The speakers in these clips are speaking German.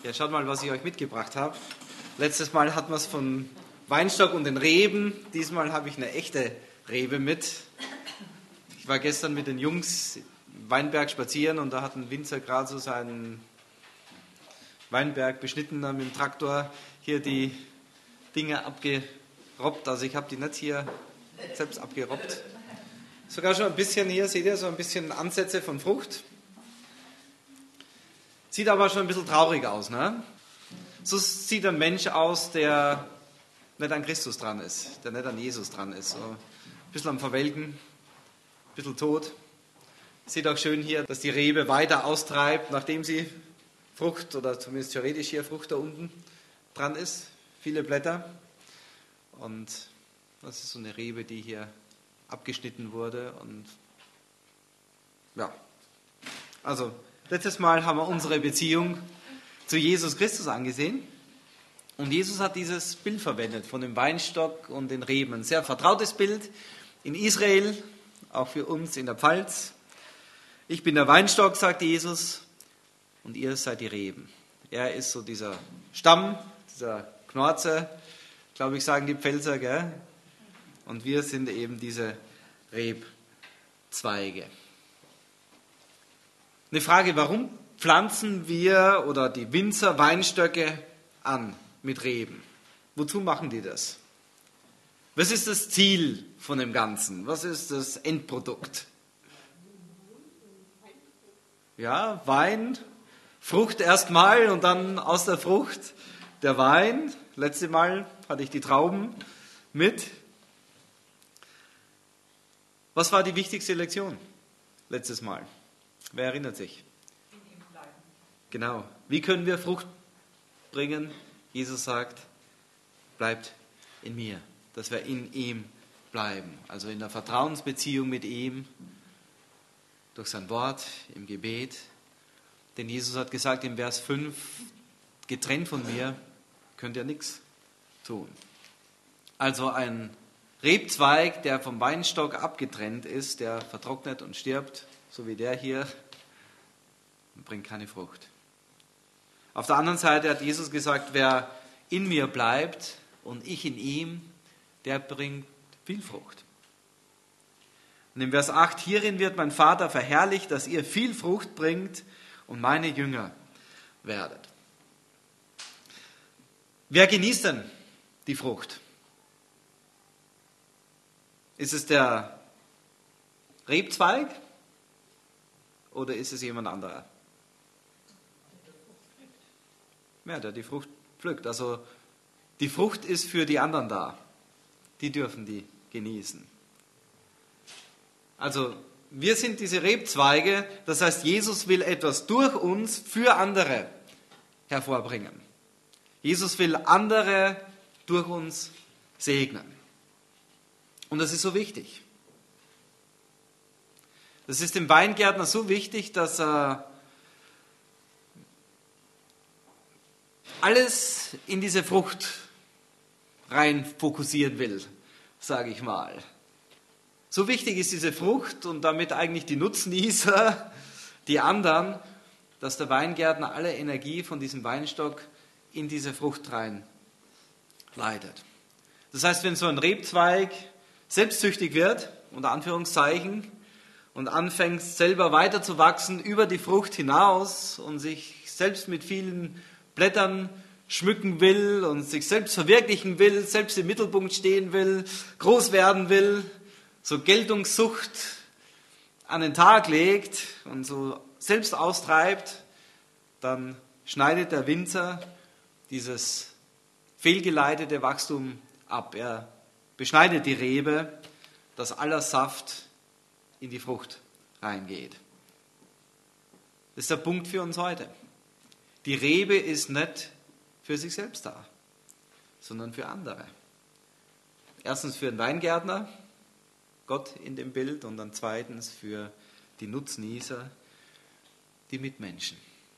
Ja, schaut mal, was ich euch mitgebracht habe. Letztes Mal hatten wir es von Weinstock und den Reben. Diesmal habe ich eine echte Rebe mit. Ich war gestern mit den Jungs im Weinberg spazieren und da hat ein Winzer gerade so seinen Weinberg beschnitten, dann mit dem Traktor hier die Dinge abgerobbt. Also ich habe die nicht hier selbst abgerobbt. Sogar schon ein bisschen hier, seht ihr, so ein bisschen Ansätze von Frucht. Sieht aber schon ein bisschen traurig aus, ne? So sieht ein Mensch aus, der nicht an Christus dran ist, der nicht an Jesus dran ist. So ein bisschen am Verwelken, ein bisschen tot. Sieht auch schön hier, dass die Rebe weiter austreibt, nachdem sie Frucht, oder zumindest theoretisch hier Frucht da unten dran ist. Viele Blätter. Und das ist so eine Rebe, die hier abgeschnitten wurde. Und ja, also letztes Mal haben wir unsere Beziehung zu Jesus Christus angesehen. Und Jesus hat dieses Bild verwendet von dem Weinstock und den Reben. Ein sehr vertrautes Bild in Israel, auch für uns in der Pfalz. Ich bin der Weinstock, sagt Jesus, und ihr seid die Reben. Er ist so dieser Stamm, dieser Knorze, glaube ich, sagen die Pfälzer, gell? Und wir sind eben diese Rebzweige. Eine Frage, warum pflanzen wir oder die Winzer Weinstöcke an mit Reben? Wozu machen die das? Was ist das Ziel von dem Ganzen? Was ist das Endprodukt? Ja, Wein, Frucht erstmal und dann aus der Frucht der Wein. Letztes Mal hatte ich die Trauben mit. Was war die wichtigste Lektion letztes Mal? Wer erinnert sich? In ihm bleiben. Genau. Wie können wir Frucht bringen? Jesus sagt, bleibt in mir, dass wir in ihm bleiben. Also in der Vertrauensbeziehung mit ihm, durch sein Wort, im Gebet. Denn Jesus hat gesagt im Vers 5, getrennt von mir könnt ihr nichts tun. Also ein Rebzweig, der vom Weinstock abgetrennt ist, der vertrocknet und stirbt, so wie der hier, bringt keine Frucht. Auf der anderen Seite hat Jesus gesagt, wer in mir bleibt und ich in ihm, der bringt viel Frucht. Und im Vers 8, hierin wird mein Vater verherrlicht, dass ihr viel Frucht bringt und meine Jünger werdet. Wer genießt denn die Frucht? Ist es der Rebzweig oder ist es jemand anderer? Ja, der die Frucht pflückt. Also die Frucht ist für die anderen da. Die dürfen die genießen. Also wir sind diese Rebzweige, das heißt, Jesus will etwas durch uns für andere hervorbringen. Jesus will andere durch uns segnen. Und das ist so wichtig. Das ist dem Weingärtner so wichtig, dass er alles in diese Frucht rein fokussieren will, sage ich mal. So wichtig ist diese Frucht und damit eigentlich die Nutznießer, die anderen, dass der Weingärtner alle Energie von diesem Weinstock in diese Frucht rein leitet. Das heißt, wenn so ein Rebzweig selbstsüchtig wird, unter Anführungszeichen, und anfängt selber weiter zu wachsen über die Frucht hinaus und sich selbst mit vielen Blättern schmücken will und sich selbst verwirklichen will, selbst im Mittelpunkt stehen will, groß werden will, so Geltungssucht an den Tag legt und so selbst austreibt, dann schneidet der Winzer dieses fehlgeleitete Wachstum ab. Er beschneidet die Rebe, dass aller Saft in die Frucht reingeht. Das ist der Punkt für uns heute. Die Rebe ist nicht für sich selbst da, sondern für andere. Erstens für den Weingärtner, Gott in dem Bild, und dann zweitens für die Nutznießer, die Mitmenschen.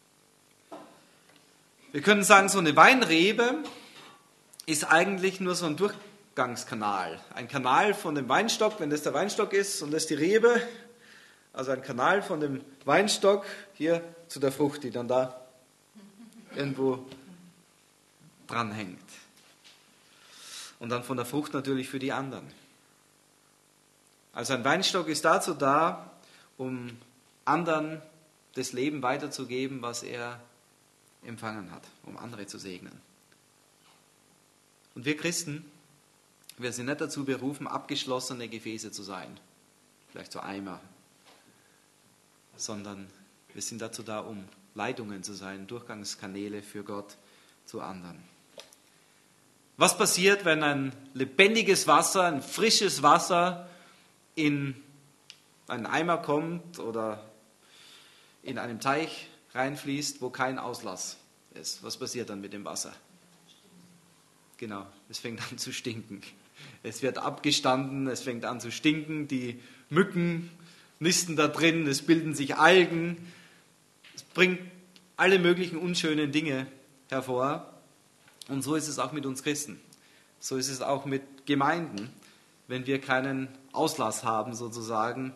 Wir können sagen, so eine Weinrebe ist eigentlich nur so ein Durchgangskanal. Ein Kanal von dem Weinstock, wenn das der Weinstock ist und das die Rebe, also ein Kanal von dem Weinstock hier zu der Frucht, die dann da irgendwo dranhängt. Und dann von der Frucht natürlich für die anderen. Also ein Weinstock ist dazu da, um anderen das Leben weiterzugeben, was er empfangen hat, um andere zu segnen. Und wir Christen, wir sind nicht dazu berufen, abgeschlossene Gefäße zu sein, vielleicht so Eimer, sondern wir sind dazu da, um Leitungen zu sein, Durchgangskanäle für Gott zu anderen. Was passiert, wenn ein lebendiges Wasser, ein frisches Wasser in einen Eimer kommt oder in einem Teich reinfließt, wo kein Auslass ist? Was passiert dann mit dem Wasser? Genau, es fängt an zu stinken. Es wird abgestanden, es fängt an zu stinken, die Mücken nisten da drin, es bilden sich Algen, es bringt alle möglichen unschönen Dinge hervor. Und so ist es auch mit uns Christen. So ist es auch mit Gemeinden, wenn wir keinen Auslass haben sozusagen,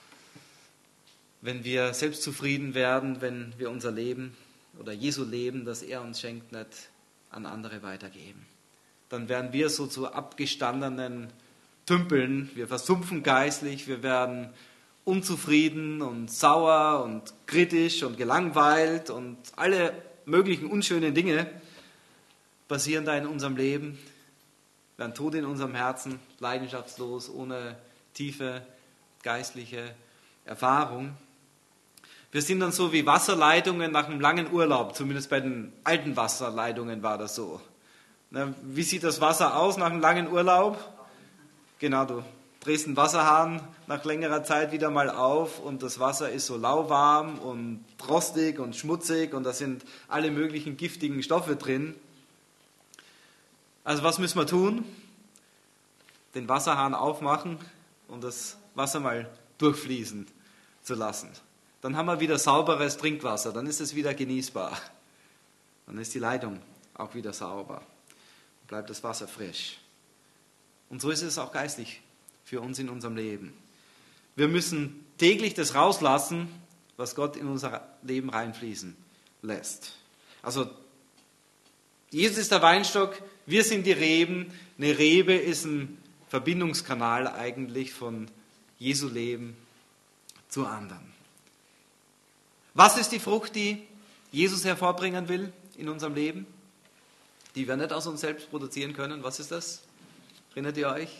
wenn wir selbstzufrieden werden, wenn wir unser Leben oder Jesu Leben, das er uns schenkt, nicht an andere weitergeben. Dann werden wir so zu abgestandenen Tümpeln, wir versumpfen geistlich, wir werden unzufrieden und sauer und kritisch und gelangweilt und alle möglichen unschönen Dinge passieren da in unserem Leben, werden tot in unserem Herzen, leidenschaftslos, ohne tiefe geistliche Erfahrung. Wir sind dann so wie Wasserleitungen nach einem langen Urlaub, zumindest bei den alten Wasserleitungen war das so. Wie sieht das Wasser aus nach einem langen Urlaub? Genau, du drehst den Wasserhahn nach längerer Zeit wieder mal auf und das Wasser ist so lauwarm und rostig und schmutzig und da sind alle möglichen giftigen Stoffe drin. Also was müssen wir tun? Den Wasserhahn aufmachen und das Wasser mal durchfließen zu lassen. Dann haben wir wieder sauberes Trinkwasser, dann ist es wieder genießbar. Dann ist die Leitung auch wieder sauber. Bleibt das Wasser frisch. Und so ist es auch geistlich für uns in unserem Leben. Wir müssen täglich das rauslassen, was Gott in unser Leben reinfließen lässt. Also Jesus ist der Weinstock, wir sind die Reben. Eine Rebe ist ein Verbindungskanal eigentlich von Jesu Leben zu anderen. Was ist die Frucht, die Jesus hervorbringen will in unserem Leben? Die wir nicht aus uns selbst produzieren können. Was ist das? Erinnert ihr euch?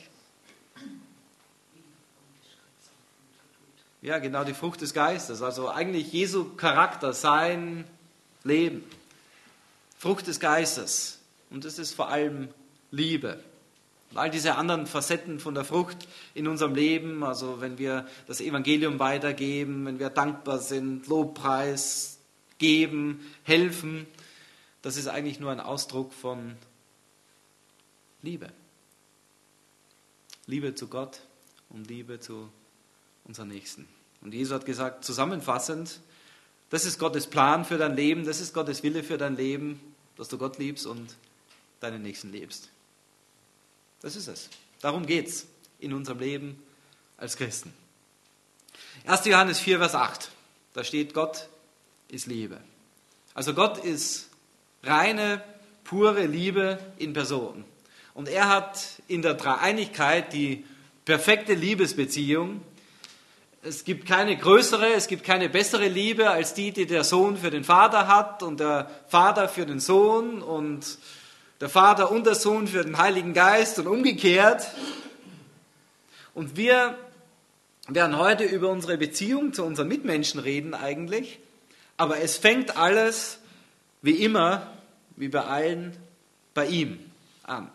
Ja, genau, die Frucht des Geistes. Also eigentlich Jesu Charakter, sein Leben. Frucht des Geistes. Und das ist vor allem Liebe. Und all diese anderen Facetten von der Frucht in unserem Leben, also wenn wir das Evangelium weitergeben, wenn wir dankbar sind, Lobpreis geben, helfen, das ist eigentlich nur ein Ausdruck von Liebe. Liebe zu Gott und Liebe zu unseren Nächsten. Und Jesus hat gesagt, zusammenfassend, das ist Gottes Plan für dein Leben, das ist Gottes Wille für dein Leben, dass du Gott liebst und deinen Nächsten liebst. Das ist es. Darum geht es in unserem Leben als Christen. 1. Johannes 4, Vers 8. Da steht, Gott ist Liebe. Also Gott ist reine, pure Liebe in Person. Und er hat in der Dreieinigkeit die perfekte Liebesbeziehung. Es gibt keine größere, es gibt keine bessere Liebe als die der Sohn für den Vater hat und der Vater für den Sohn und der Vater und der Sohn für den Heiligen Geist und umgekehrt. Und wir werden heute über unsere Beziehung zu unseren Mitmenschen reden eigentlich, aber es fängt alles wie immer, wie bei allen, bei ihm an.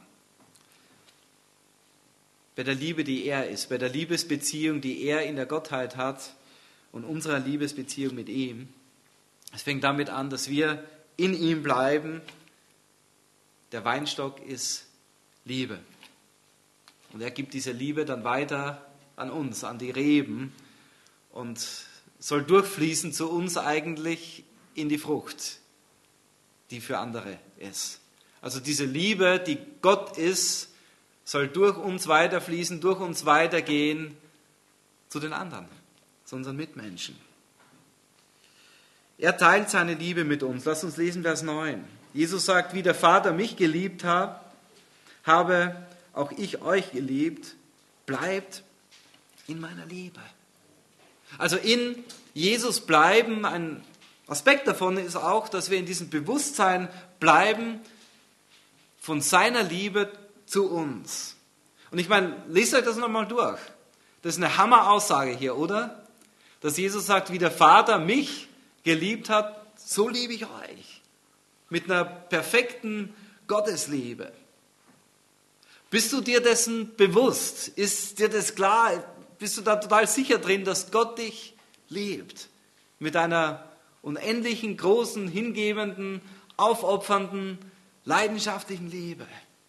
Bei der Liebe, die er ist, bei der Liebesbeziehung, die er in der Gottheit hat und unserer Liebesbeziehung mit ihm. Es fängt damit an, dass wir in ihm bleiben. Der Weinstock ist Liebe. Und er gibt diese Liebe dann weiter an uns, an die Reben und soll durchfließen zu uns eigentlich in die Frucht, die für andere ist. Also diese Liebe, die Gott ist, soll durch uns weiterfließen, durch uns weitergehen zu den anderen, zu unseren Mitmenschen. Er teilt seine Liebe mit uns. Lass uns lesen, Vers 9. Jesus sagt, wie der Vater mich geliebt hat, habe auch ich euch geliebt. Bleibt in meiner Liebe. Also in Jesus bleiben, ein Aspekt davon ist auch, dass wir in diesem Bewusstsein bleiben von seiner Liebe zu uns. Und ich meine, lest euch das nochmal durch. Das ist eine Hammeraussage hier, oder? Dass Jesus sagt, wie der Vater mich geliebt hat, so liebe ich euch. Mit einer perfekten Gottesliebe. Bist du dir dessen bewusst? Ist dir das klar? Bist du da total sicher drin, dass Gott dich liebt? Mit einer unendlichen, großen, hingebenden, aufopfernden, leidenschaftlichen Liebe.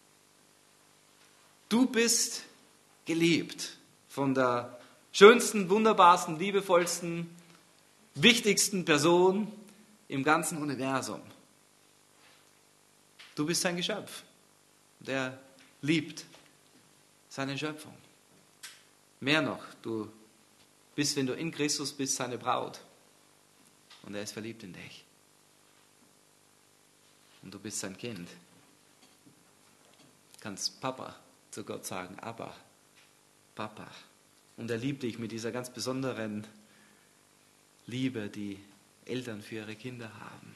Du bist geliebt von der schönsten, wunderbarsten, liebevollsten, wichtigsten Person im ganzen Universum. Du bist sein Geschöpf. Der liebt seine Schöpfung. Mehr noch, du bist, wenn du in Christus bist, seine Braut. Und er ist verliebt in dich. Und du bist sein Kind. Du kannst Papa zu Gott sagen, Abba, Papa. Und er liebt dich mit dieser ganz besonderen Liebe, die Eltern für ihre Kinder haben.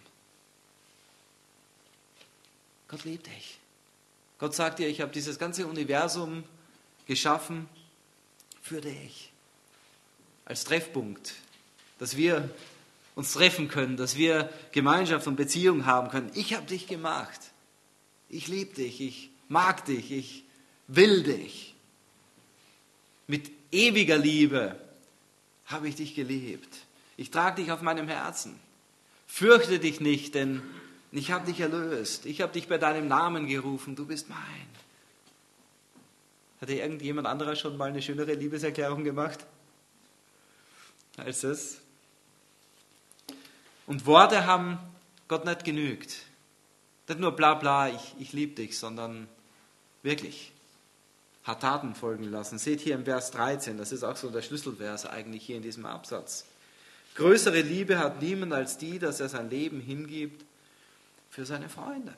Gott liebt dich. Gott sagt dir, ich habe dieses ganze Universum geschaffen für dich. Als Treffpunkt, dass wir uns treffen können, dass wir Gemeinschaft und Beziehung haben können. Ich habe dich gemacht. Ich liebe dich, ich mag dich, ich will dich. Mit ewiger Liebe habe ich dich geliebt. Ich trage dich auf meinem Herzen. Fürchte dich nicht, denn ich habe dich erlöst. Ich habe dich bei deinem Namen gerufen. Du bist mein. Hat dir irgendjemand anderer schon mal eine schönere Liebeserklärung gemacht als das? Und Worte haben Gott nicht genügt. Nicht nur bla bla, ich liebe dich, sondern wirklich hat Taten folgen lassen. Seht hier im Vers 13, das ist auch so der Schlüsselvers eigentlich hier in diesem Absatz. Größere Liebe hat niemand als die, dass er sein Leben hingibt für seine Freunde.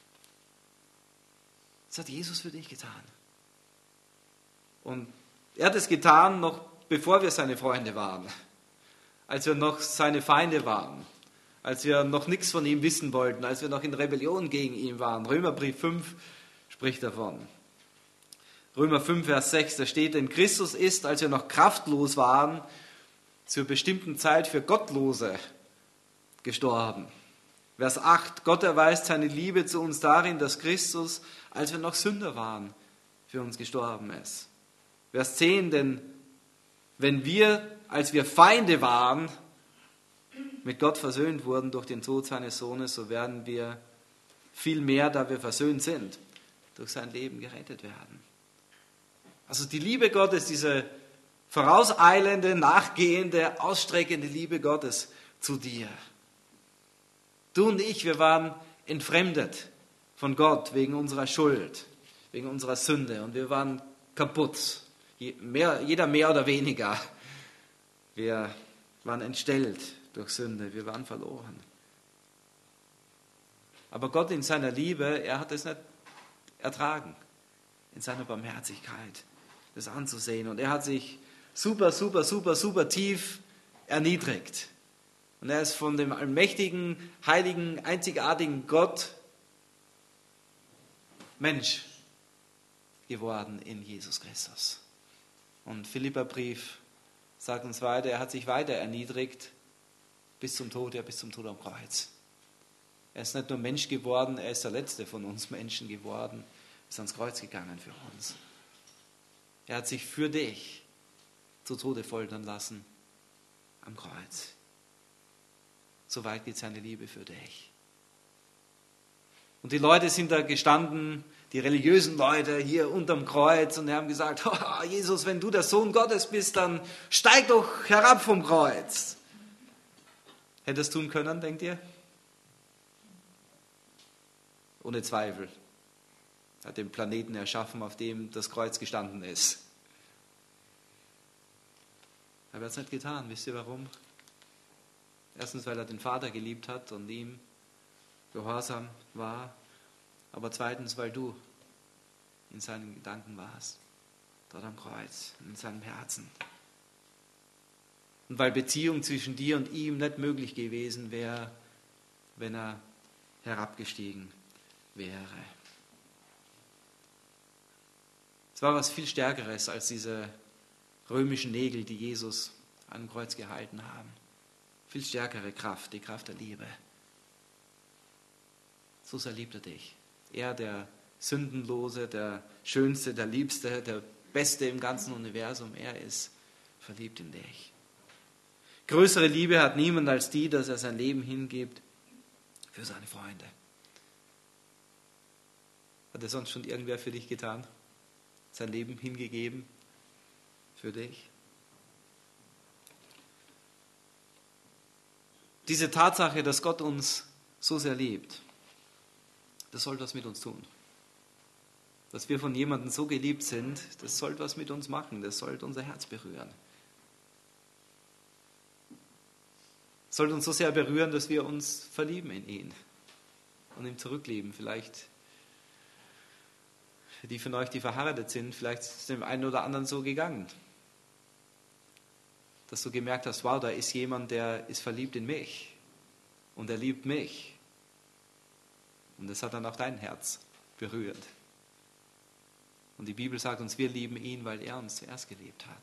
Das hat Jesus für dich getan. Und er hat es getan, noch bevor wir seine Freunde waren. Als wir noch seine Feinde waren. Als wir noch nichts von ihm wissen wollten. Als wir noch in Rebellion gegen ihn waren. Römerbrief 5 spricht davon. Römer 5, Vers 6, da steht, denn Christus ist, als wir noch kraftlos waren, zur bestimmten Zeit für Gottlose gestorben. Vers 8, Gott erweist seine Liebe zu uns darin, dass Christus, als wir noch Sünder waren, für uns gestorben ist. Vers 10, denn wenn wir, als wir Feinde waren, mit Gott versöhnt wurden durch den Tod seines Sohnes, so werden wir viel mehr, da wir versöhnt sind, durch sein Leben gerettet werden. Also die Liebe Gottes, diese vorauseilende, nachgehende, ausstreckende Liebe Gottes zu dir. Du und ich, wir waren entfremdet von Gott wegen unserer Schuld, wegen unserer Sünde und wir waren kaputt, jeder mehr oder weniger. Wir waren entstellt durch Sünde, wir waren verloren. Aber Gott in seiner Liebe, er hat es nicht ertragen, in seiner Barmherzigkeit, das anzusehen. Und er hat sich super tief erniedrigt. Und er ist von dem allmächtigen, heiligen, einzigartigen Gott Mensch geworden in Jesus Christus. Und Philipperbrief sagt uns weiter, er hat sich weiter erniedrigt bis zum Tod, ja bis zum Tod am Kreuz. Er ist nicht nur Mensch geworden, er ist der Letzte von uns Menschen geworden, ist ans Kreuz gegangen für uns. Er hat sich für dich zu Tode foltern lassen am Kreuz. So weit geht seine Liebe für dich. Und die Leute sind da gestanden, die religiösen Leute hier unterm Kreuz und haben gesagt, oh, Jesus, wenn du der Sohn Gottes bist, dann steig doch herab vom Kreuz. Hätte es tun können, denkt ihr? Ohne Zweifel. Er hat den Planeten erschaffen, auf dem das Kreuz gestanden ist. Aber er hat es nicht getan. Wisst ihr warum? Erstens, weil er den Vater geliebt hat und ihm gehorsam war. Aber zweitens, weil du in seinen Gedanken warst. Dort am Kreuz, in seinem Herzen. Und weil Beziehung zwischen dir und ihm nicht möglich gewesen wäre, wenn er herabgestiegen wäre. Es war was viel Stärkeres als diese römischen Nägel, die Jesus am Kreuz gehalten haben. Viel stärkere Kraft, die Kraft der Liebe. So sehr liebt er dich. Er, der Sündenlose, der Schönste, der Liebste, der Beste im ganzen Universum, er ist verliebt in dich. Größere Liebe hat niemand als die, dass er sein Leben hingibt für seine Freunde. Hat das sonst schon irgendwer für dich getan? Sein Leben hingegeben für dich? Diese Tatsache, dass Gott uns so sehr liebt, das soll was mit uns tun. Dass wir von jemandem so geliebt sind, das soll was mit uns machen, das soll unser Herz berühren. Es soll uns so sehr berühren, dass wir uns verlieben in ihn und ihm zurücklieben. Vielleicht für die von euch, die verheiratet sind, vielleicht ist es dem einen oder anderen so gegangen. Dass du gemerkt hast, wow, da ist jemand, der ist verliebt in mich und er liebt mich. Und das hat dann auch dein Herz berührt. Und die Bibel sagt uns, wir lieben ihn, weil er uns zuerst geliebt hat.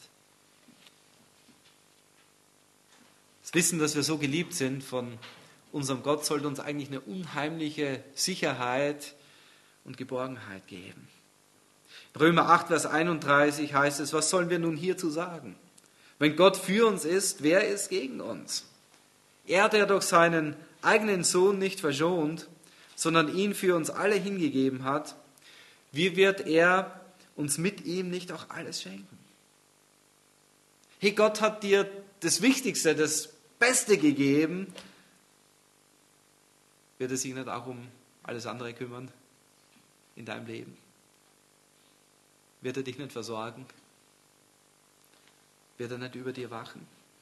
Das Wissen, dass wir so geliebt sind von unserem Gott, sollte uns eigentlich eine unheimliche Sicherheit und Geborgenheit geben. Römer 8, Vers 31 heißt es, was sollen wir nun hierzu sagen? Wenn Gott für uns ist, wer ist gegen uns? Er, der durch seinen eigenen Sohn nicht verschont, sondern ihn für uns alle hingegeben hat, wie wird er uns mit ihm nicht auch alles schenken? Hey, Gott hat dir das Wichtigste, das Beste gegeben. Wird er sich nicht auch um alles andere kümmern in deinem Leben? Wird er dich nicht versorgen? Wird er nicht über dir wachen?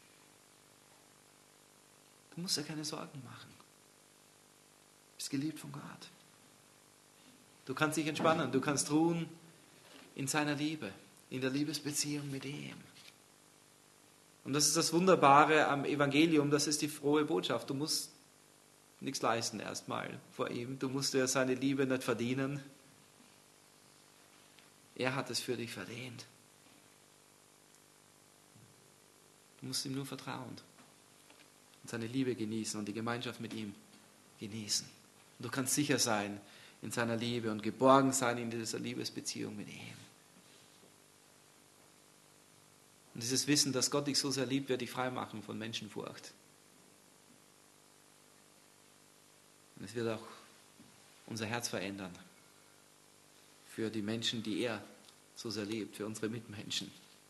Du musst dir keine Sorgen machen. Du bist geliebt von Gott. Du kannst dich entspannen, du kannst ruhen in seiner Liebe, in der Liebesbeziehung mit ihm. Und das ist das Wunderbare am Evangelium, das ist die frohe Botschaft. Du musst nichts leisten erstmal vor ihm. Du musst dir seine Liebe nicht verdienen. Er hat es für dich verdient. Du musst ihm nur vertrauen und seine Liebe genießen und die Gemeinschaft mit ihm genießen. Und du kannst sicher sein in seiner Liebe und geborgen sein in dieser Liebesbeziehung mit ihm. Und dieses Wissen, dass Gott dich so sehr liebt, wird dich frei machen von Menschenfurcht. Und es wird auch unser Herz verändern für die Menschen, die er so sehr liebt, für unsere Mitmenschen.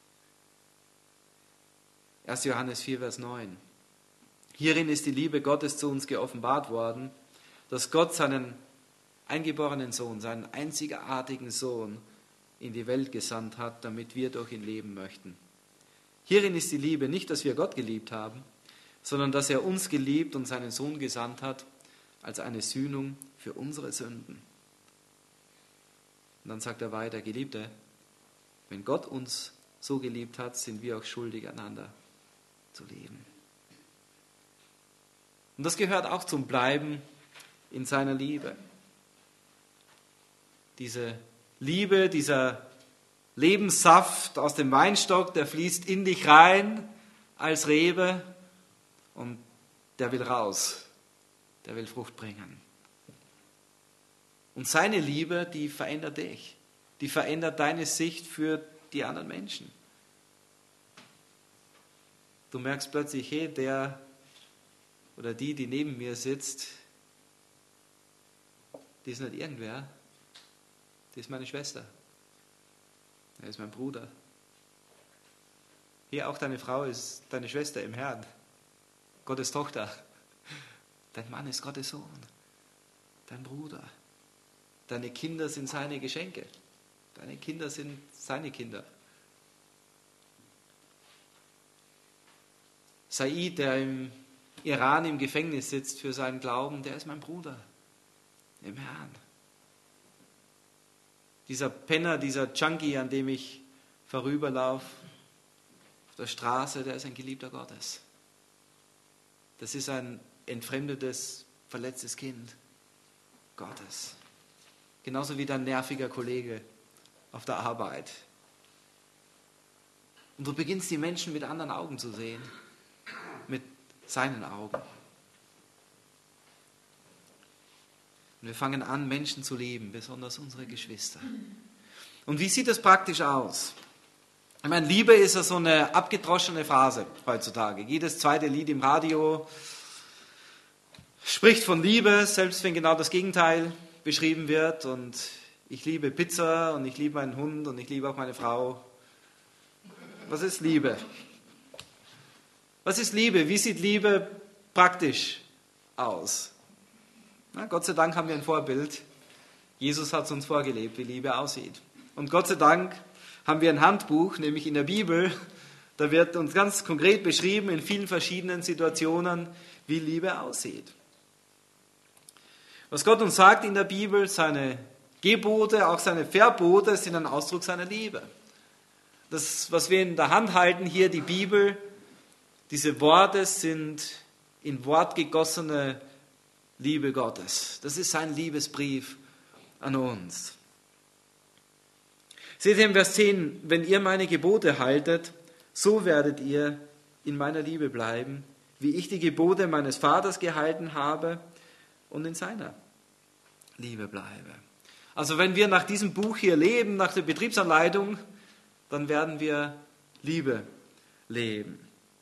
1. Johannes 4, Vers 9. Hierin ist die Liebe Gottes zu uns geoffenbart worden, dass Gott seinen eingeborenen Sohn, seinen einzigartigen Sohn in die Welt gesandt hat, damit wir durch ihn leben möchten. Hierin ist die Liebe, nicht, dass wir Gott geliebt haben, sondern dass er uns geliebt und seinen Sohn gesandt hat, als eine Sühnung für unsere Sünden. Und dann sagt er weiter, Geliebte, wenn Gott uns so geliebt hat, sind wir auch schuldig, einander zu lieben. Und das gehört auch zum Bleiben in seiner Liebe. Diese Liebe, dieser Lebenssaft aus dem Weinstock, der fließt in dich rein als Rebe und der will raus, der will Frucht bringen. Und seine Liebe, die verändert dich, die verändert deine Sicht für die anderen Menschen. Du merkst plötzlich, hey, der oder die neben mir sitzt, die ist nicht irgendwer, die ist meine Schwester. Er ist mein Bruder. Hier auch deine Frau ist deine Schwester im Herrn. Gottes Tochter. Dein Mann ist Gottes Sohn. Dein Bruder. Deine Kinder sind seine Geschenke. Deine Kinder sind seine Kinder. Said, der im Iran im Gefängnis sitzt für seinen Glauben, der ist mein Bruder im Herrn. Dieser Penner, dieser Junkie, an dem ich vorüberlaufe auf der Straße, der ist ein Geliebter Gottes. Das ist ein entfremdetes, verletztes Kind Gottes. Genauso wie dein nerviger Kollege auf der Arbeit. Und du beginnst die Menschen mit anderen Augen zu sehen, mit seinen Augen. Und wir fangen an, Menschen zu lieben, besonders unsere Geschwister. Und wie sieht das praktisch aus? Ich meine, Liebe ist ja so eine abgedroschene Phrase heutzutage. Jedes zweite Lied im Radio spricht von Liebe, selbst wenn genau das Gegenteil beschrieben wird. Und ich liebe Pizza und ich liebe meinen Hund und ich liebe auch meine Frau. Was ist Liebe? Was ist Liebe? Wie sieht Liebe praktisch aus? Na, Gott sei Dank haben wir ein Vorbild. Jesus hat es uns vorgelebt, wie Liebe aussieht. Und Gott sei Dank haben wir ein Handbuch, nämlich in der Bibel. Da wird uns ganz konkret beschrieben in vielen verschiedenen Situationen, wie Liebe aussieht. Was Gott uns sagt in der Bibel, seine Gebote, auch seine Verbote, sind ein Ausdruck seiner Liebe. Das, was wir in der Hand halten hier, die Bibel, diese Worte sind in Wort gegossene Liebe Gottes. Das ist sein Liebesbrief an uns. Seht ihr im Vers 10, wenn ihr meine Gebote haltet, so werdet ihr in meiner Liebe bleiben, wie ich die Gebote meines Vaters gehalten habe und in seiner Liebe bleibe. Also wenn wir nach diesem Buch hier leben, nach der Betriebsanleitung, dann werden wir Liebe leben.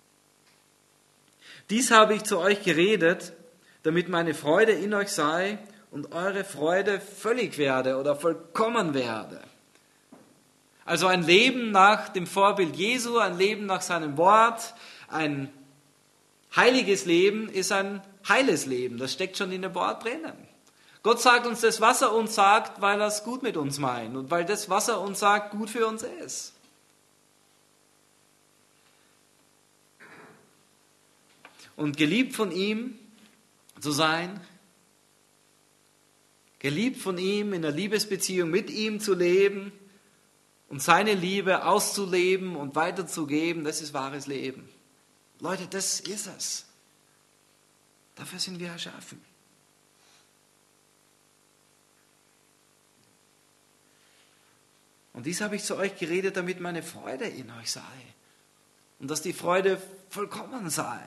Dies habe ich zu euch geredet, damit meine Freude in euch sei und eure Freude völlig werde oder vollkommen werde. Also ein Leben nach dem Vorbild Jesu, ein Leben nach seinem Wort, ein heiliges Leben ist ein heiles Leben. Das steckt schon in dem Wort drinnen. Gott sagt uns das, was er uns sagt, weil er es gut mit uns meint und weil das, was er uns sagt, gut für uns ist. Und geliebt von ihm zu sein, geliebt von ihm, in einer Liebesbeziehung mit ihm zu leben und seine Liebe auszuleben und weiterzugeben, das ist wahres Leben. Leute, das ist es. Dafür sind wir erschaffen. Und dies habe ich zu euch geredet, damit meine Freude in euch sei und dass die Freude vollkommen sei.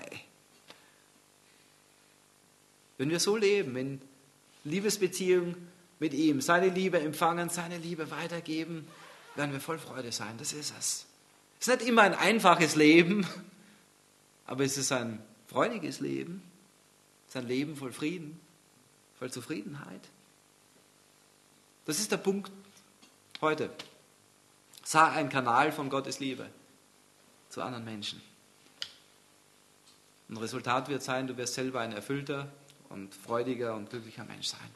Wenn wir so leben, in Liebesbeziehung mit ihm, seine Liebe empfangen, seine Liebe weitergeben, werden wir voll Freude sein. Das ist es. Es ist nicht immer ein einfaches Leben, aber es ist ein freudiges Leben. Es ist ein Leben voll Frieden, voll Zufriedenheit. Das ist der Punkt heute. Sei ein Kanal von Gottes Liebe zu anderen Menschen. Und Resultat wird sein, du wirst selber ein erfüllter und freudiger und glücklicher Mensch sein.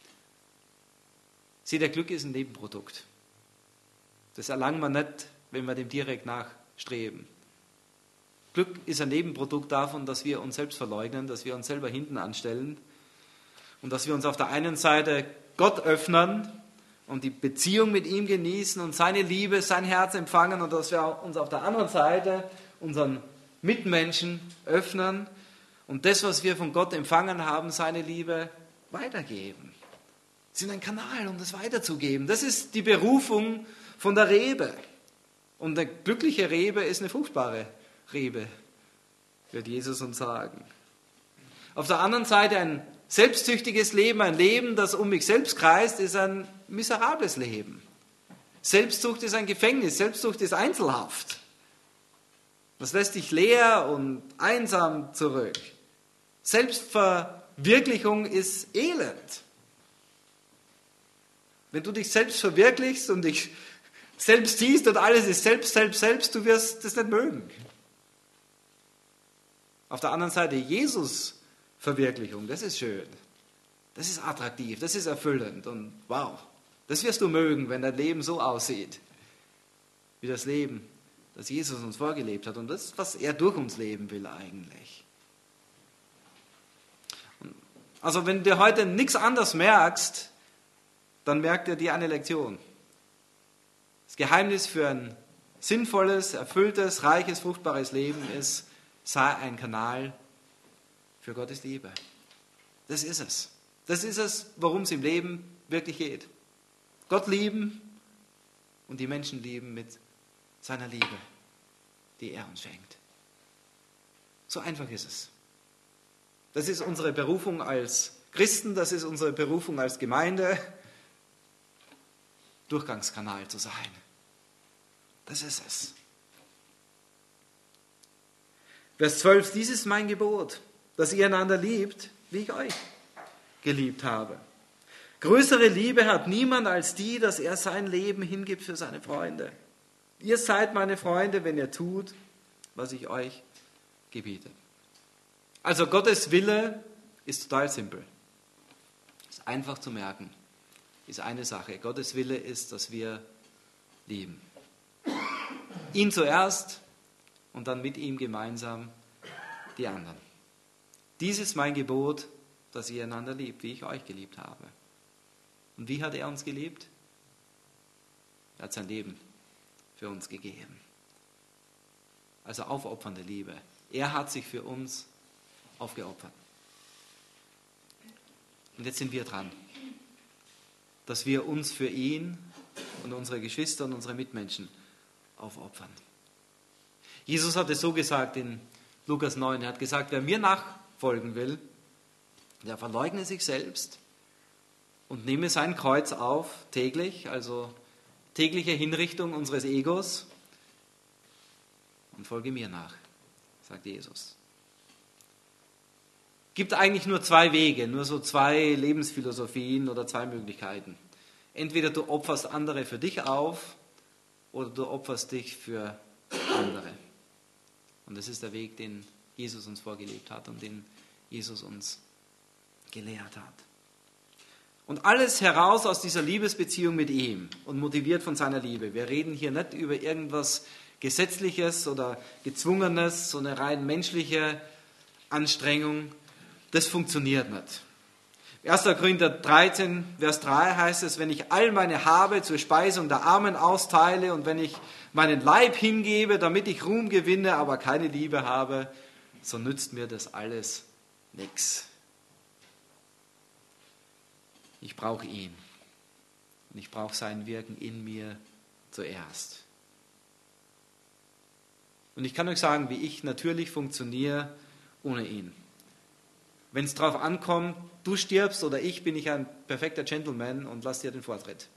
Sieh, der Glück ist ein Nebenprodukt. Das erlangen wir nicht, wenn wir dem direkt nachstreben. Glück ist ein Nebenprodukt davon, dass wir uns selbst verleugnen, dass wir uns selber hinten anstellen und dass wir uns auf der einen Seite Gott öffnen und die Beziehung mit ihm genießen und seine Liebe, sein Herz empfangen und dass wir uns auf der anderen Seite unseren Mitmenschen öffnen und das, was wir von Gott empfangen haben, seine Liebe weitergeben. Sie sind ein Kanal, um das weiterzugeben. Das ist die Berufung von der Rebe. Und eine glückliche Rebe ist eine fruchtbare Rebe, wird Jesus uns sagen. Auf der anderen Seite ein selbstsüchtiges Leben, ein Leben, das um mich selbst kreist, ist ein miserables Leben. Selbstsucht ist ein Gefängnis, Selbstsucht ist Einzelhaft. Das lässt dich leer und einsam zurück. Selbstverwirklichung ist Elend. Wenn du dich selbst verwirklichst und dich selbst siehst und alles ist selbst, du wirst das nicht mögen. Auf der anderen Seite Jesus-Verwirklichung, das ist schön. Das ist attraktiv, das ist erfüllend und wow, das wirst du mögen, wenn dein Leben so aussieht, wie das Leben, das Jesus uns vorgelebt hat und das, was er durch uns leben will eigentlich. Also wenn du heute nichts anderes merkst, dann merkt dir die eine Lektion. Das Geheimnis für ein sinnvolles, erfülltes, reiches, fruchtbares Leben ist, sei ein Kanal für Gottes Liebe. Das ist es. Das ist es, worum es im Leben wirklich geht. Gott lieben und die Menschen lieben mit seiner Liebe, die er uns schenkt. So einfach ist es. Das ist unsere Berufung als Christen, das ist unsere Berufung als Gemeinde, Durchgangskanal zu sein. Das ist es. Vers 12, dies ist mein Gebot, dass ihr einander liebt, wie ich euch geliebt habe. Größere Liebe hat niemand als die, dass er sein Leben hingibt für seine Freunde. Ihr seid meine Freunde, wenn ihr tut, was ich euch gebiete. Also Gottes Wille ist total simpel. Ist einfach zu merken. Ist eine Sache. Gottes Wille ist, dass wir lieben. Ihn zuerst und dann mit ihm gemeinsam die anderen. Dies ist mein Gebot, dass ihr einander liebt, wie ich euch geliebt habe. Und wie hat er uns geliebt? Er hat sein Leben für uns gegeben. Also aufopfernde Liebe. Er hat sich für uns aufgeopfert. Und jetzt sind wir dran, dass wir uns für ihn und unsere Geschwister und unsere Mitmenschen aufopfern. Jesus hat es so gesagt in Lukas 9. Er hat gesagt, wer mir nachfolgen will, der verleugne sich selbst und nehme sein Kreuz auf täglich, also tägliche Hinrichtung unseres Egos und folge mir nach, sagt Jesus. Gibt eigentlich nur zwei Wege, nur so zwei Lebensphilosophien oder zwei Möglichkeiten. Entweder du opferst andere für dich auf oder du opferst dich für andere. Und das ist der Weg, den Jesus uns vorgelebt hat und den Jesus uns gelehrt hat. Und alles heraus aus dieser Liebesbeziehung mit ihm und motiviert von seiner Liebe. Wir reden hier nicht über irgendwas Gesetzliches oder Gezwungenes, so eine rein menschliche Anstrengung. Das funktioniert nicht. 1. Korinther 13, Vers 3 heißt es, wenn ich all meine Habe zur Speisung der Armen austeile und wenn ich meinen Leib hingebe, damit ich Ruhm gewinne, aber keine Liebe habe, so nützt mir das alles nichts. Ich brauche ihn und ich brauche sein Wirken in mir zuerst. Und ich kann euch sagen, wie ich natürlich funktioniere ohne ihn. Wenn es darauf ankommt, du stirbst oder ich, bin ich ein perfekter Gentleman und lass dir den Vortritt.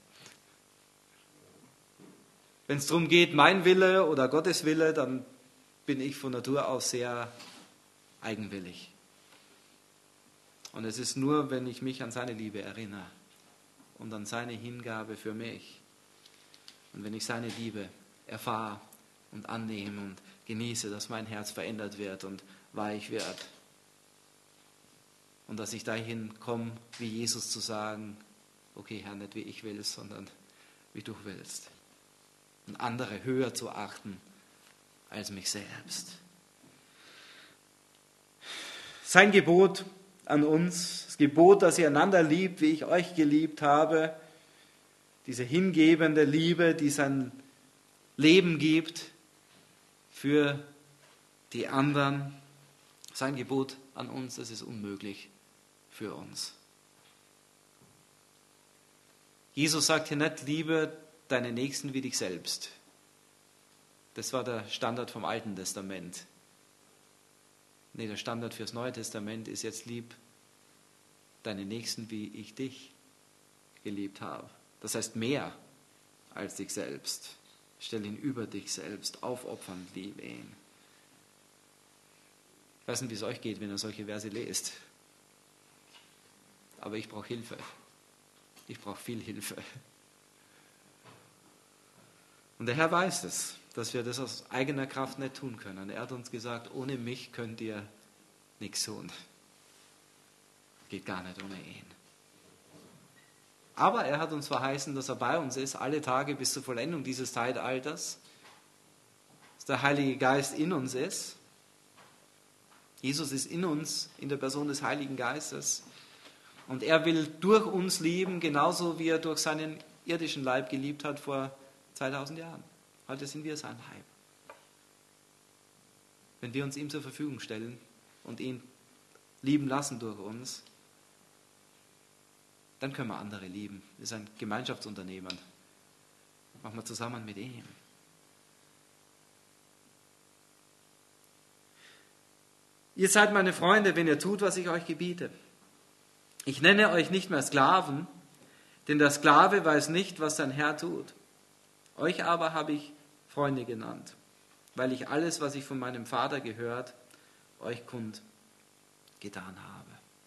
Wenn es darum geht, mein Wille oder Gottes Wille, dann bin ich von Natur aus sehr eigenwillig. Und es ist nur, wenn ich mich an seine Liebe erinnere und an seine Hingabe für mich und wenn ich seine Liebe erfahre und annehme und genieße, dass mein Herz verändert wird und weich wird. Und dass ich dahin komme, wie Jesus zu sagen, okay Herr, nicht wie ich will, sondern wie du willst. Und andere höher zu achten als mich selbst. Sein Gebot an uns, das Gebot, dass ihr einander liebt, wie ich euch geliebt habe, diese hingebende Liebe, die sein Leben gibt für die anderen. Sein Gebot an uns, das ist unmöglich für uns. Jesus sagt hier nicht, liebe deine Nächsten wie dich selbst. Das war der Standard vom Alten Testament. Nee, der Standard fürs Neue Testament ist jetzt, lieb deine Nächsten, wie ich dich geliebt habe. Das heißt mehr als dich selbst. Stell ihn über dich selbst, aufopfernd, liebe ihn. Ich weiß nicht, wie es euch geht, wenn ihr solche Verse lest. Aber ich brauche Hilfe. Ich brauche viel Hilfe. Und der Herr weiß es, dass wir das aus eigener Kraft nicht tun können. Er hat uns gesagt, ohne mich könnt ihr nichts tun. Geht gar nicht ohne ihn. Aber er hat uns verheißen, dass er bei uns ist, alle Tage bis zur Vollendung dieses Zeitalters. Dass der Heilige Geist in uns ist. Jesus ist in uns, in der Person des Heiligen Geistes. Und er will durch uns lieben, genauso wie er durch seinen irdischen Leib geliebt hat vor 2000 Jahren. Heute sind wir sein Leib. Wenn wir uns ihm zur Verfügung stellen und ihn lieben lassen durch uns, dann können wir andere lieben. Das ist ein Gemeinschaftsunternehmen. Machen wir zusammen mit ihm. Ihr seid meine Freunde, wenn ihr tut, was ich euch gebiete. Ich nenne euch nicht mehr Sklaven, denn der Sklave weiß nicht, was sein Herr tut. Euch aber habe ich Freunde genannt, weil ich alles, was ich von meinem Vater gehört, euch kundgetan habe.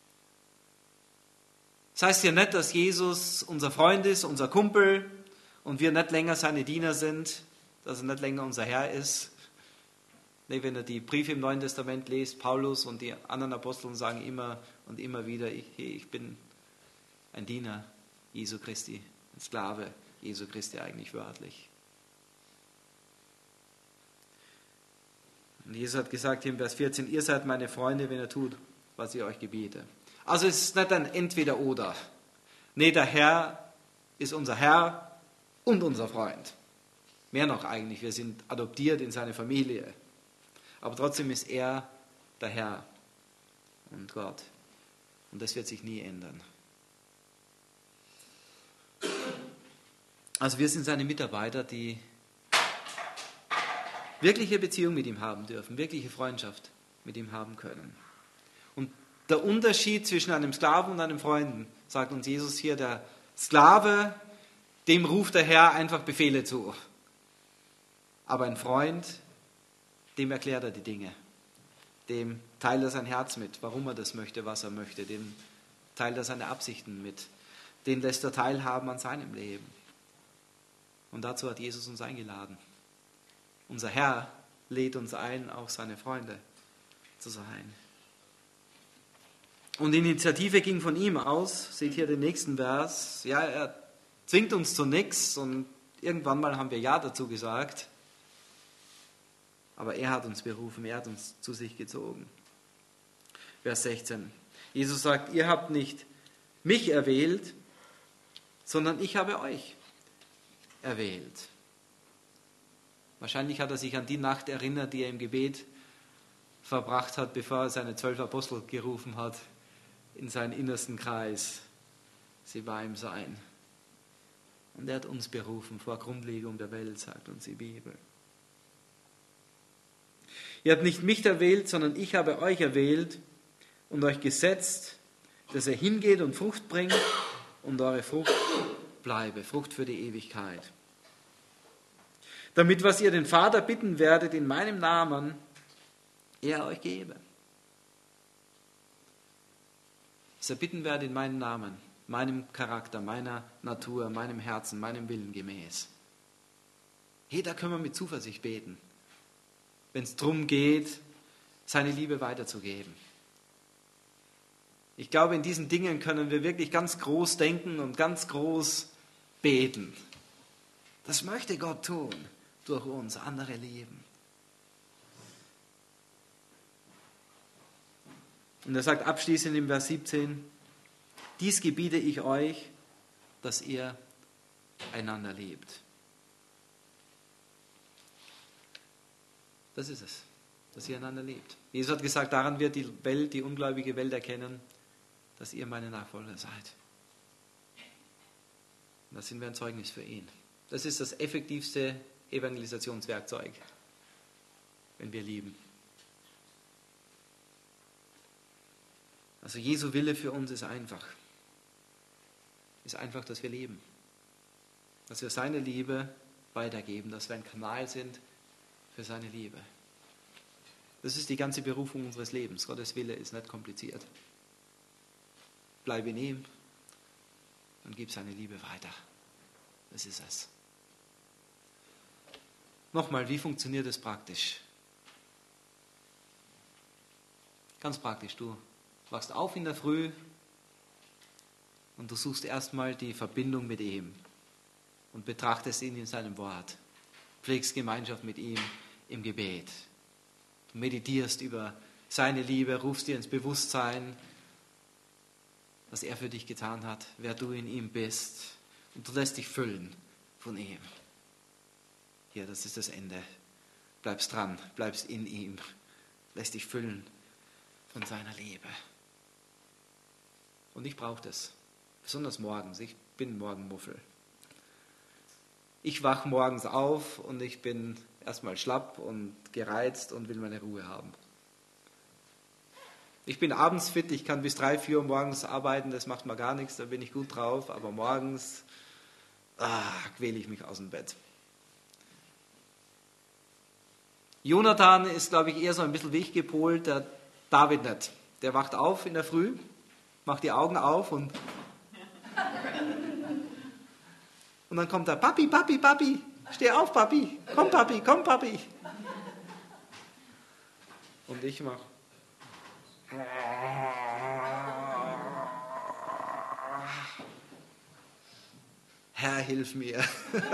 Das heißt ja nicht, dass Jesus unser Freund ist, unser Kumpel und wir nicht länger seine Diener sind, dass er nicht länger unser Herr ist. Nee, wenn ihr die Briefe im Neuen Testament lest, Paulus und die anderen Aposteln sagen immer und immer wieder, ich bin ein Diener Jesu Christi, ein Sklave Jesu Christi eigentlich wörtlich. Und Jesus hat gesagt hier im Vers 14, ihr seid meine Freunde, wenn ihr tut, was ich euch gebiete. Also es ist nicht ein Entweder-Oder. Nee, der Herr ist unser Herr und unser Freund. Mehr noch eigentlich, wir sind adoptiert in seine Familie. Aber trotzdem ist er der Herr und Gott. Und das wird sich nie ändern. Also wir sind seine Mitarbeiter, die wirkliche Beziehung mit ihm haben dürfen, wirkliche Freundschaft mit ihm haben können. Und der Unterschied zwischen einem Sklaven und einem Freund, sagt uns Jesus hier, der Sklave, dem ruft der Herr einfach Befehle zu. Aber ein Freund, dem erklärt er die Dinge. Dem teilt er sein Herz mit, warum er das möchte, was er möchte. Dem teilt er seine Absichten mit. Den lässt er teilhaben an seinem Leben. Und dazu hat Jesus uns eingeladen. Unser Herr lädt uns ein, auch seine Freunde zu sein. Und die Initiative ging von ihm aus. Seht hier den nächsten Vers. Ja, er zwingt uns zu nichts und irgendwann mal haben wir Ja dazu gesagt. Aber er hat uns berufen, er hat uns zu sich gezogen. Vers 16. Jesus sagt, ihr habt nicht mich erwählt, sondern ich habe euch erwählt. Wahrscheinlich hat er sich an die Nacht erinnert, die er im Gebet verbracht hat, bevor er seine 12 Apostel gerufen hat, in seinen innersten Kreis. Sie bei ihm sein. Und er hat uns berufen vor Grundlegung der Welt, sagt uns die Bibel. Ihr habt nicht mich erwählt, sondern ich habe euch erwählt und euch gesetzt, dass ihr hingeht und Frucht bringt und eure Frucht bleibe, Frucht für die Ewigkeit. Damit, was ihr den Vater bitten werdet in meinem Namen, er euch gebe. Was ihr bitten werdet in meinem Namen, meinem Charakter, meiner Natur, meinem Herzen, meinem Willen gemäß. Hey, da können wir mit Zuversicht beten, wenn es darum geht, seine Liebe weiterzugeben. Ich glaube, in diesen Dingen können wir wirklich ganz groß denken und ganz groß beten. Das möchte Gott tun, durch uns andere lieben. Und er sagt abschließend im Vers 17, dies gebiete ich euch, dass ihr einander liebt. Das ist es, dass ihr einander liebt. Jesus hat gesagt, daran wird die Welt, die ungläubige Welt erkennen, dass ihr meine Nachfolger seid. Und da sind wir ein Zeugnis für ihn. Das ist das effektivste Evangelisationswerkzeug, wenn wir lieben. Also Jesu Wille für uns ist einfach. Ist einfach, dass wir lieben. Dass wir seine Liebe weitergeben, dass wir ein Kanal sind für seine Liebe. Das ist die ganze Berufung unseres Lebens. Gottes Wille ist nicht kompliziert. Bleib in ihm und gib seine Liebe weiter. Das ist es. Nochmal, wie funktioniert das praktisch? Ganz praktisch, du wachst auf in der Früh und du suchst erstmal die Verbindung mit ihm und betrachtest ihn in seinem Wort. Pflegst Gemeinschaft mit ihm im Gebet. Du meditierst über seine Liebe, rufst dir ins Bewusstsein, was er für dich getan hat, wer du in ihm bist. Und du lässt dich füllen von ihm. Hier, das ist das Ende. Bleibst dran, bleibst in ihm, lässt dich füllen von seiner Liebe. Und ich brauche das, besonders morgens. Ich bin Morgenmuffel. Ich wach morgens auf und ich bin erstmal schlapp und gereizt und will meine Ruhe haben. Ich bin abends fit, ich kann bis 3, 4 Uhr morgens arbeiten, das macht mir gar nichts, da bin ich gut drauf, aber morgens quäle ich mich aus dem Bett. Jonathan ist, glaube ich, eher so ein bisschen wie ich gepolt, der David nicht. Der wacht auf in der Früh, macht die Augen auf und dann kommt er, Papi, Papi, Papi, steh auf, Papi, komm, Papi, komm, Papi. Und ich mache. Herr, hilf mir.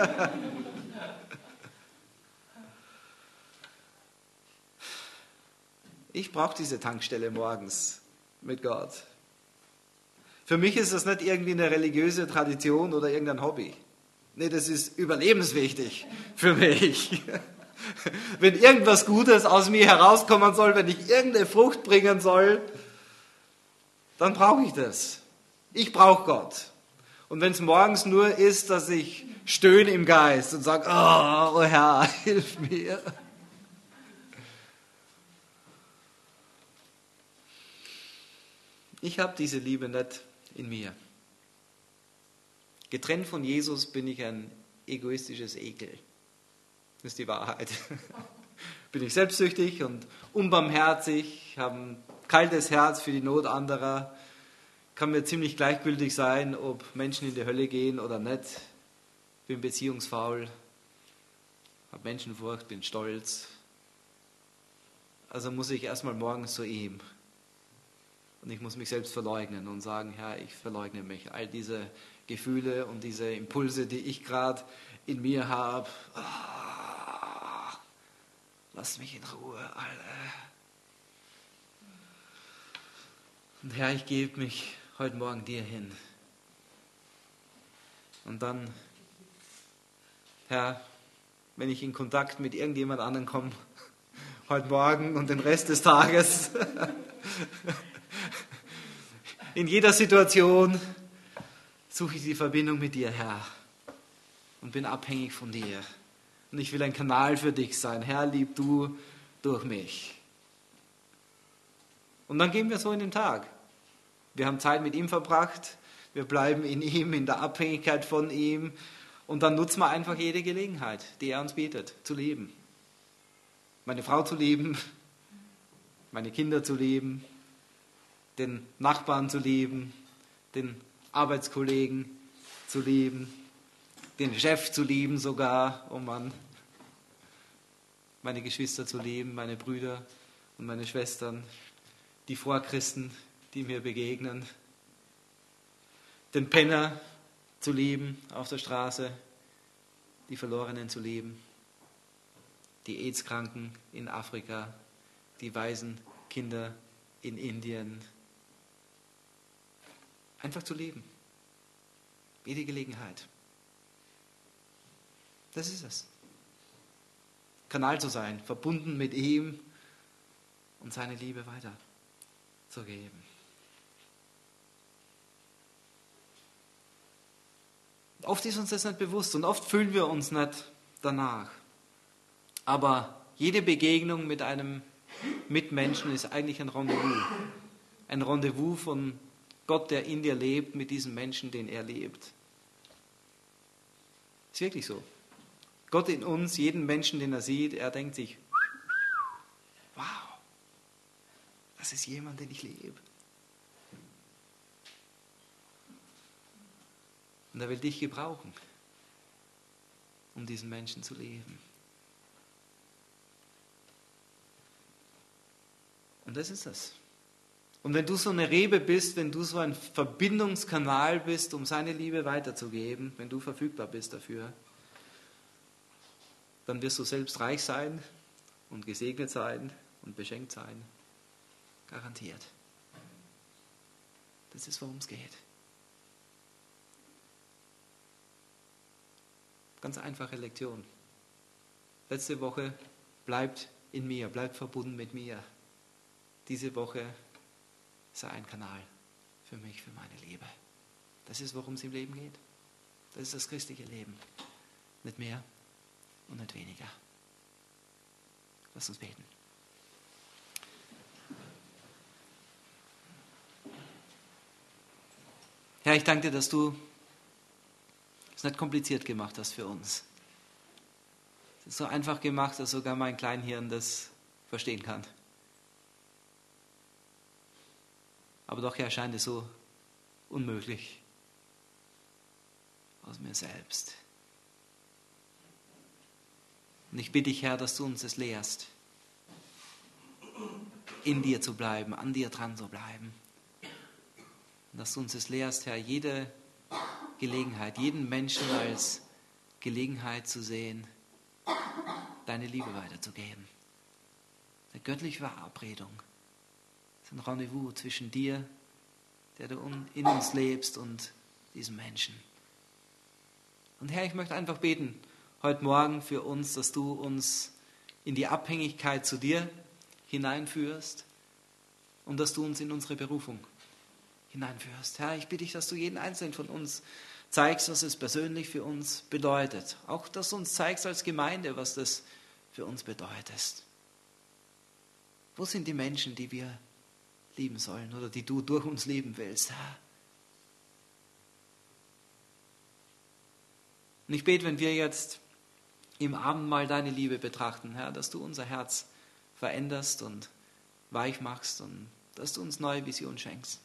Ich brauche diese Tankstelle morgens mit Gott. Für mich ist das nicht irgendwie eine religiöse Tradition oder irgendein Hobby. Nee, das ist überlebenswichtig für mich. Wenn irgendwas Gutes aus mir herauskommen soll, wenn ich irgendeine Frucht bringen soll, dann brauche ich das. Ich brauche Gott. Und wenn es morgens nur ist, dass ich stöhne im Geist und sage, oh Herr, hilf mir. Ich habe diese Liebe nicht in mir. Getrennt von Jesus bin ich ein egoistisches Ekel. Das ist die Wahrheit. Bin ich selbstsüchtig und unbarmherzig, habe ein kaltes Herz für die Not anderer, kann mir ziemlich gleichgültig sein, ob Menschen in die Hölle gehen oder nicht. Bin beziehungsfaul, habe Menschenfurcht, bin stolz. Also muss ich erstmal morgens zu ihm. Und ich muss mich selbst verleugnen und sagen, Herr, ich verleugne mich. All diese Gefühle und diese Impulse, die ich gerade in mir habe, lass mich in Ruhe, alle. Und Herr, ich gebe mich heute Morgen dir hin. Und dann, Herr, wenn ich in Kontakt mit irgendjemand anderen komme, heute Morgen und den Rest des Tages, in jeder Situation suche ich die Verbindung mit dir, Herr, und bin abhängig von dir. Und ich will ein Kanal für dich sein. Herr, lieb du durch mich. Und dann gehen wir so in den Tag. Wir haben Zeit mit ihm verbracht, wir bleiben in ihm, in der Abhängigkeit von ihm und dann nutzen wir einfach jede Gelegenheit, die er uns bietet, zu leben. Meine Frau zu lieben, meine Kinder zu lieben, den Nachbarn zu lieben, den Arbeitskollegen zu lieben, den Chef zu lieben sogar, oh Mann, meine Geschwister zu lieben, meine Brüder und meine Schwestern, die Vorchristen, die mir begegnen, den Penner zu lieben auf der Straße, die Verlorenen zu lieben, die AIDS-Kranken in Afrika, die weisen Kinder in Indien. Einfach zu leben. Jede Gelegenheit. Das ist es. Kanal zu sein, verbunden mit ihm und seine Liebe weiterzugeben. Oft ist uns das nicht bewusst und oft fühlen wir uns nicht danach. Aber jede Begegnung mit einem Mitmenschen ist eigentlich ein Rendezvous. Ein Rendezvous von Gott, der in dir lebt, mit diesem Menschen, den er lebt. Ist wirklich so. Gott in uns, jeden Menschen, den er sieht, er denkt sich, wow, das ist jemand, den ich liebe. Und er will dich gebrauchen, um diesen Menschen zu leben. Und das ist es. Und wenn du so eine Rebe bist, wenn du so ein Verbindungskanal bist, um seine Liebe weiterzugeben, wenn du verfügbar bist dafür, dann wirst du selbst reich sein und gesegnet sein und beschenkt sein. Garantiert. Das ist, worum es geht. Ganz einfache Lektion. Letzte Woche, bleibt in mir, bleibt verbunden mit mir. Diese Woche sei ein Kanal für mich, für meine Liebe. Das ist, worum es im Leben geht. Das ist das christliche Leben. Nicht mehr und nicht weniger. Lass uns beten. Herr, ich danke dir, dass du es nicht kompliziert gemacht hast für uns. Es ist so einfach gemacht, dass sogar mein Kleinhirn das verstehen kann. Aber doch erscheint es so unmöglich aus mir selbst. Und ich bitte dich, Herr, dass du uns es lehrst, in dir zu bleiben, an dir dran zu bleiben. Und dass du uns es lehrst, Herr, jede Gelegenheit, jeden Menschen als Gelegenheit zu sehen, deine Liebe weiterzugeben. Eine göttliche Verabredung. Das ist ein Rendezvous zwischen dir, der du in uns lebst, und diesem Menschen. Und Herr, ich möchte einfach beten, heute Morgen für uns, dass du uns in die Abhängigkeit zu dir hineinführst und dass du uns in unsere Berufung hineinführst. Herr, ich bitte dich, dass du jeden Einzelnen von uns zeigst, was es persönlich für uns bedeutet. Auch, dass du uns zeigst als Gemeinde, was das für uns bedeutet. Wo sind die Menschen, die wir lieben sollen oder die du durch uns lieben willst, Herr? Und ich bete, wenn wir jetzt im Abendmahl deine Liebe betrachten, Herr, dass du unser Herz veränderst und weich machst und dass du uns neue Vision schenkst,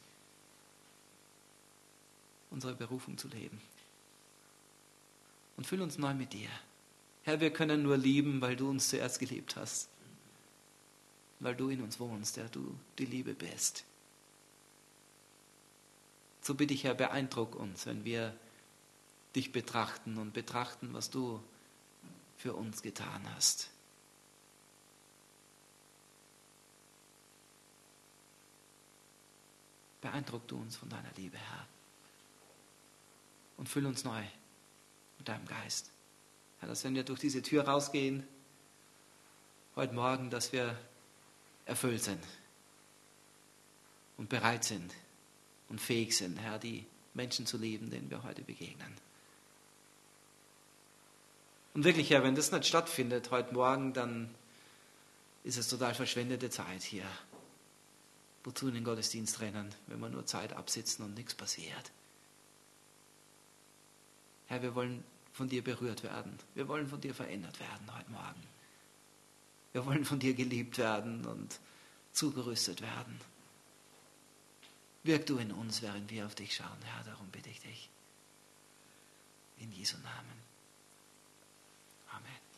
unsere Berufung zu leben. Und füll uns neu mit dir. Herr, wir können nur lieben, weil du uns zuerst geliebt hast. Weil du in uns wohnst, der du die Liebe bist. So bitte ich, Herr, beeindruck uns, wenn wir dich betrachten und betrachten, was du für uns getan hast. Beeindruck du uns von deiner Liebe, Herr. Und füll uns neu mit deinem Geist. Herr, dass wenn wir durch diese Tür rausgehen, heute Morgen, dass wir erfüllt sind und bereit sind und fähig sind, Herr, die Menschen zu lieben, denen wir heute begegnen. Und wirklich, Herr, wenn das nicht stattfindet heute Morgen, dann ist es total verschwendete Zeit hier. Wozu in den Gottesdienst rennen, wenn wir nur Zeit absitzen und nichts passiert? Herr, wir wollen von dir berührt werden. Wir wollen von dir verändert werden heute Morgen. Wir wollen von dir geliebt werden und zugerüstet werden. Wirk du in uns, während wir auf dich schauen, Herr, darum bitte ich dich. In Jesu Namen. Amen.